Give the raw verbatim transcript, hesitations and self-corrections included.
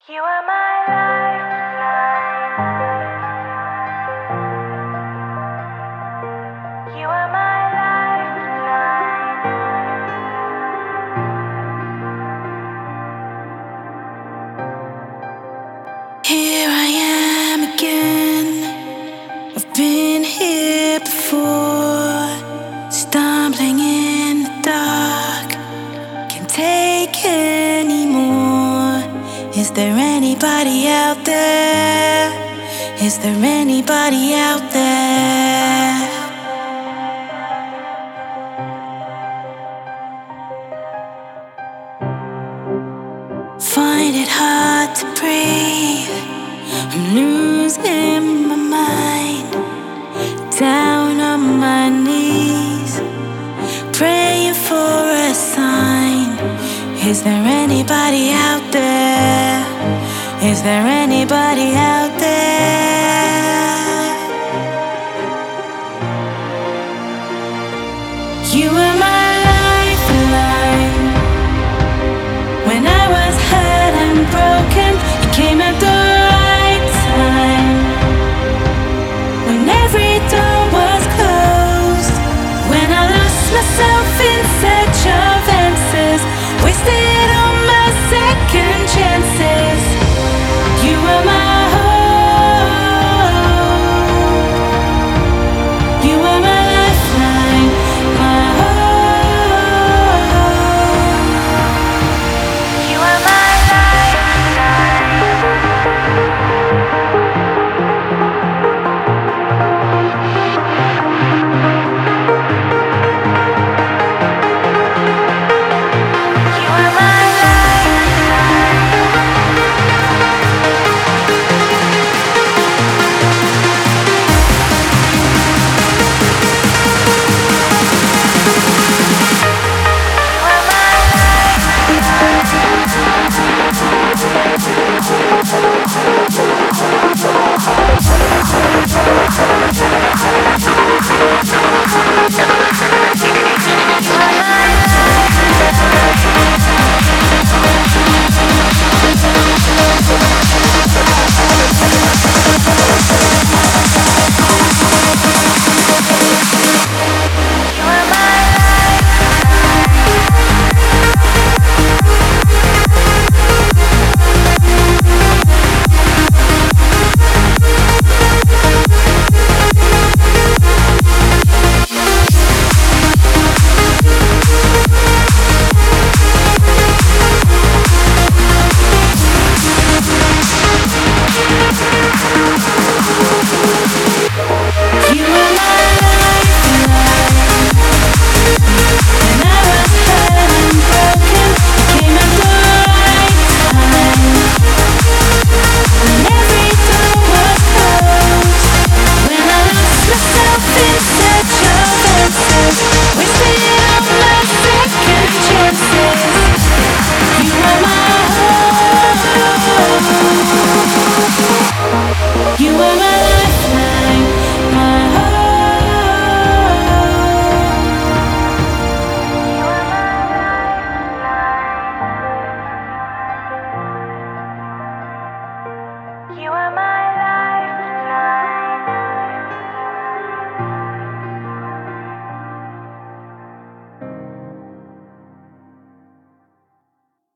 You are my lifeline. You are my lifeline. Here I am again. I've been here before, stumbling in the dark. Can't take anymore. Is there anybody out there? Is there anybody out there? Find it hard to breathe. I'm losing my mind. Down on my knees, praying for a sign. Is there anybody out there? Is there anybody out